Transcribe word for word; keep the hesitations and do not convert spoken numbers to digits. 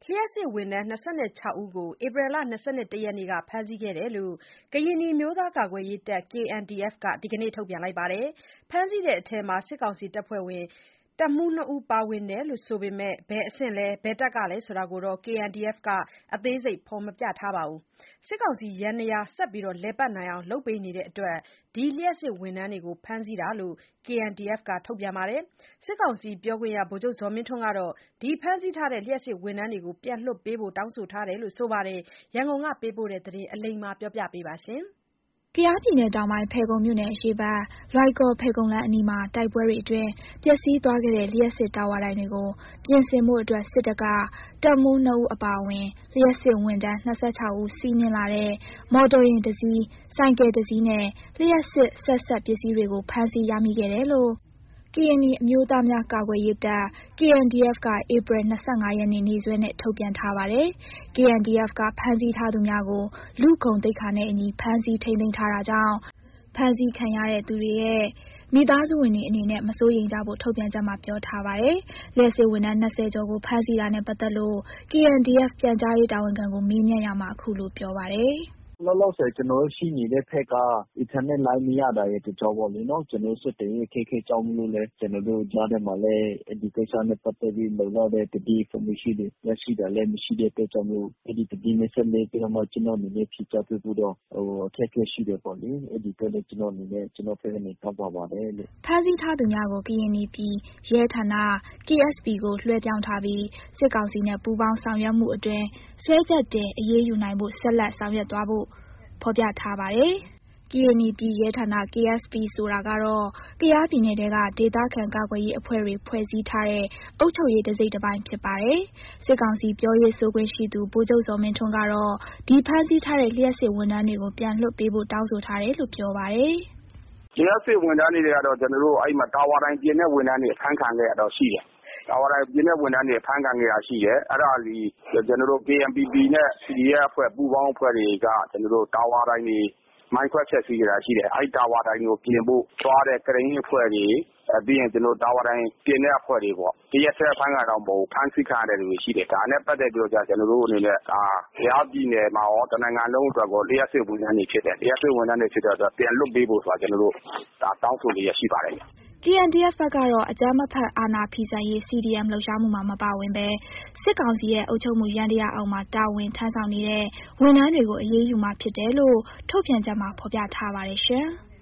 လျှပ်စစ်ဝန်ထမ်း၂၆ဦးကိုဧပြီလ၂၁ရက်နေ့ကဖမ်းဆီးခဲ့တယ်လို့ကရင်နီအမျိုးသားကာကွယ်ရေးတပ် K N D F ကဒီကနေ့ထုတ်ပြန်ပါတယ်။ဖမ်းဆီးတဲ့အထဲမှာစစ်ကောင်စီတပ်ဖွဲ့ဝင်တပ်မှူးနှစ်ဦးပါဝင်တယ်လို့ဆိုပေမဲ့ဘယ်အဆင့်လဲဘယ်တပ်ကလဲဆိုတာကိုတော့ K N D F ကအသေးစိတ်ဖော်မပြထားပါဘူး။စစ်ကောင်စီယန္တရားဆက်လက်လည်ပတ်နိုင်အောင်လုပ်ပေးနေတဲ့အတွက်ဒီလျှပ်စစ်ဝန်ထမ်းတွေကိုဖမ်းဆီးတာလို့ K N D F ကထုတ်ပြန်ပါတယ်။စစ်ကောင်စီပြောခွင့်ရဗိုလ်ချုပ်ဇော်မင်းထွန်းကတော့ဒီဖမ်းဆီးထားတဲ့လျှပ်စစ်ဝန်ထမ်းတွေကိုပြန်လွှတ်ပေးဖို့တောင်းဆိုထားတယ်လို့ဆိုပါတယ်။ရန်ကုန်ကပေးပို့တဲ့သတင်းအလိမ္မာပြောပြပေးပါရှင်။ကယားပြည်နယ်တောင်ပိုင်းဖယ်ခုံမြို့နယ်အရှေ့ဘက်လွိုင်ကော်ဖယ်ခုံလမ်းအနီးမှာတိုက်ပွဲတွေအတွင်းပျက်စီးသွားခဲ့တဲ့လျှပ်စစ်တာဝါတိုင်တွေကိုပြင်ဆင်ဖို့အတွက်စစ်တပ်ကတပ်မှူးနှစ်ဦးအပါအဝင်လျှပ်စစ်ဝန်ထမ်း၂၆ဦးစီးနင်းလာတဲ့မော်တော်ယာဉ်တစ်စီး၊ဆိုင်ကယ်တစ်စီးနဲ့လျှပ်စစ်ဆက်စပ်ပစ္စည်းတွေကိုဖမ်းဆီးရမိခဲ့တယ်လို့ကရင်နီအမျိုးသားများကာကွယ်ရေးတပ် K N D F ကဧပြီ၂၅ရက်နေ့နေ့စွဲနဲ့ထုတ်ပြန်ထားပါတယ်။ K N D F ကဖမ်းဆီးထားသူများကိုလူ့ဂုဏ်သိက္ခာနဲ့အညီဖမ်းဆီးထိန်းသိမ်းထားတာကြောင့်ဖမ်းဆီးခံရတဲ့သူတွေရဲ့မိသားစုဝင်တွေအနေနဲ့မစိုးရိမ်ကြဖို့ထုတ်ပြန်ချက်မှာပြောထားပါတယ်။လျှပ်စစ်ဝန်ထမ်း၂၀ကျော်ကိုဖမ်းဆီးတာနဲ့ပတ်သက်လို့ K N D F ပြန်ကြားရေးတာဝန်ခံကိုမေးမြန်းရာမှာအခုလိုပြောပါတယ်။လောလောဆယ်ကျွန်တော်တို့ရှိနေတဲ့ဖက်က အင်တာနက်လိုင်းမရတာရဲ့တကြောပေါ့လေနော်ကျွန်တော်ဆက်တယ်အခက်အခဲကြောင့်မလို့လဲကျွန်တော်တို့ကြားထဲမှာလဲဒီကိစ္စနဲ့ပတ်သက်ပြီးလုံလောက်တဲ့တတိ information တွေရရှိတာလည်းမရှိတဲ့အတွက်ကြောင့်မို့အဲ့ဒီတတိနဲ့ဆက်လက်ပြီးတော့မှကျွန်တော်အနေနဲ့ဖြေကြားပေးဖို့တော့ဟိုအခက်အခဲရှိတယ်ပေါ့လေအဲ့ဒီတော့လည်းကျွန်တော်အနေနဲ့ကျွန်တော်ဖက်ကနေတောင်းပါပါတယ်လို့ဖမ်းဆီးထားသူများကိုကရင်နီပြည်ရဲဌာန K S P ကိုလွှဲပြောင်းထားပြီးစစ်ကောင်စီနဲ့ပူးပေါင်းဆောင်ရွက်မှုအတွင်းဆွဲချက်တင်အရေးယူနိုင်ဖို့ဆက်လက်ဆောင်ရွက်သွားဖို့ဖော်ပြထားပါတယ်။ကရင်နီပြည်ရဲဌာန K S P ဆိုတာကတော့ကယားပြည်နယ်ထဲကဒေသခံကာကွယ်ရေးအဖွဲ့တွေဖွဲ့စည်းထားတဲ့အုပ်ချုပ်ရေးတစိတ်တပိုင်းဖြစ်ပါတယ်။စစ်ကောင်စီပြောရေးဆိုခွင့်ရှိသူဗိုလ်ချုပ်ဇော်မင်းထွန်းကတော့ဒီဖမ်းဆီးထားတဲ့လျှပ်စစ်ဝန်ထမ်းတွေကိုပြန်လွှတ်ပေးဖို့တောင်းဆိုထားတယ်လို့ပြောပါတယ်။လျှပ်စစ်ဝန်ထမ်းတွေကတော့ကျွန်တော်တို့အဲ့မှာတာဝါတိုင်းပြင်တဲ့ဝန်ထမ်းတွေဖမ်းခံခဲ့ရတော့ရှိတယ်။တာဝါတိုင်းပြင်တဲ့ဝန်ထမ်းတွေဖမ်းခံခဲ့ရရှိတယ်။အဲ့ဒါလီကျွန်တော်တို့ K N P P နဲ့ C D F အဖွဲ့ပူးပေါင်းအဖွဲ့တွေကကျွန်တော်တို့တာဝါတိုင်းတွေမိုင်းခွဲချက်စီးကြတာရှိတယ်အဲ့တာဝါတိုင်းကိုပြင်ဖို့သွားတဲ့ကရင်အဖွဲ့တွေအပြီးရင်ကျွန်တော်တာဝါတိုင်းပြင်တဲ့အဖွဲ့တွေပေါ့ဒီရက်ဆက်ဖမ်းကတော့မဟုတ်ဖမ်းဆီးခံရတဲ့လူတွေရှိတယ်ဒါနဲ့ပတ်သက်ပြီးတော့ကျွန်တော်တို့အနေနဲ့ဒါရားပြည်နယ်မှာရောတနိုင်ငံလုံးအတွက်ကိုလျှပ်စစ်ဝန်ထမ်းတွေဖြစ်တယ်လျှပ်စစ်ဝန်ထမ်းတွေဖြစ်တဲ့အတွက်ပြန်လွတ်ပေးဖို့ဆိုတာကျွန်တော်တို့ဒါတောင်းဆိုနေရရှိပါတယ် K N D F ဘက်ကတော့အကြမ်းမဖက်အာဏာဖီဆန်ရေး C D M လှုပ်ရှားမှုမှာမပါဝင်ဘဲစစ်ကောင်စီရဲ့အုပ်ချုပ်မှုယန္တရားအောက်မှာတာဝန်ထမ်းဆောင်နေတဲ့ဝန်ထမ်းတွေကိုအရေးယူမှာဖြစ်တယ်လို့ထုတ်ပြန်ချက်မှာဖော်ပြထားပါတယ်ရှင်။